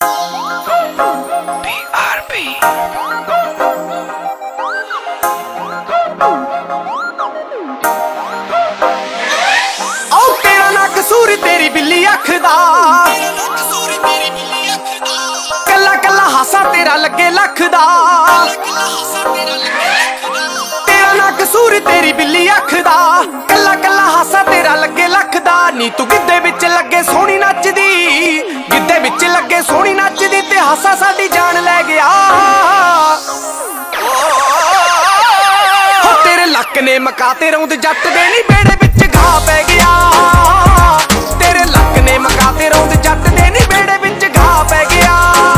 तेरी बिल्ली अख दा कला कला हासा तेरा लगे लख दा। तेरा ना कसूर तेरी बिल्ली अख दा कला कला हासा तेरा लगे लख दा। नी तू गिद्धे विच लगे सोहनी नचदी, गिद्धे विच लगे सोहनी नचदी ते हासा साडी जान लै गया। हो तेरे लक ने मकाते रौंद जट दे नी बेड़े विच घा पै गया। तेरे लक ने मकाते रौंद जट दे नी बेड़े विच घा पै गया।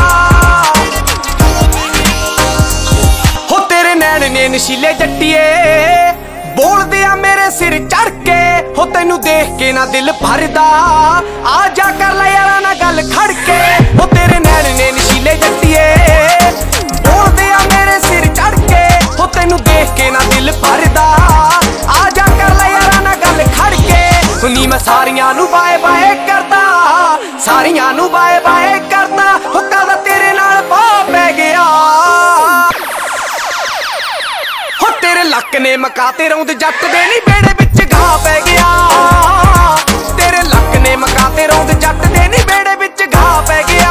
हो तेरे नैन ने नशीले जट्टिए बोलदे आ मेरे सिर चढ़ के। हो तैनू देख के ना दिल भरदा आ जा कर लै यारा ना गल खड़ के। हो तेरे नैन ने नशीले जट्टिए बोलदे आ मेरे सिर चढ़ के। हो तैनू देख के ना दिल भरदा आ जा कर लै यारा ना गल खड़ के। नी मैं सारियां नू बाए बाए करदा, सारियां नू बाए बाए करदा। हो कदा तेरे नाल पा पै गया। हो तेरे लक ने मकाते रौंद जट दे नी बेड़े विच घा पै गया। तेरे लक ने मकाते रौंद जट दे नी बेड़े विच घा पै गया।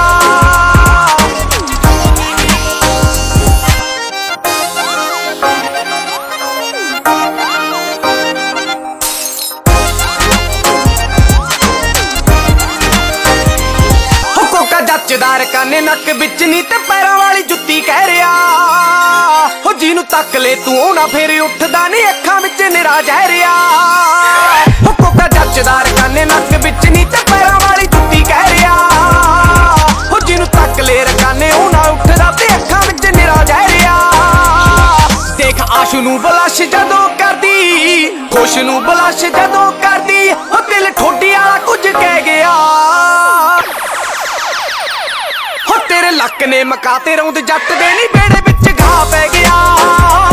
जचदार काने नक विच नी ते पैरां वाली जुत्ती कह रिया। हो जिनू तक ले तू ना फिर उठदा नी अखां विच निरा जहरिया। हो कोका जचदार काने नक विच नी ते पैरां वाली जुत्ती कह रिया। हो जिनू तक ले रकाने ना उठदा ते अखां विच निरा जहरिया। देख आशू नू बलश जदों करदी, खुश नू बलश जदों करदी। हो दिल ठोडी वाला कुछ कह गया। तेरे लक ने मकाते रौंद जट दे नी बेड़े विच घा पै गया।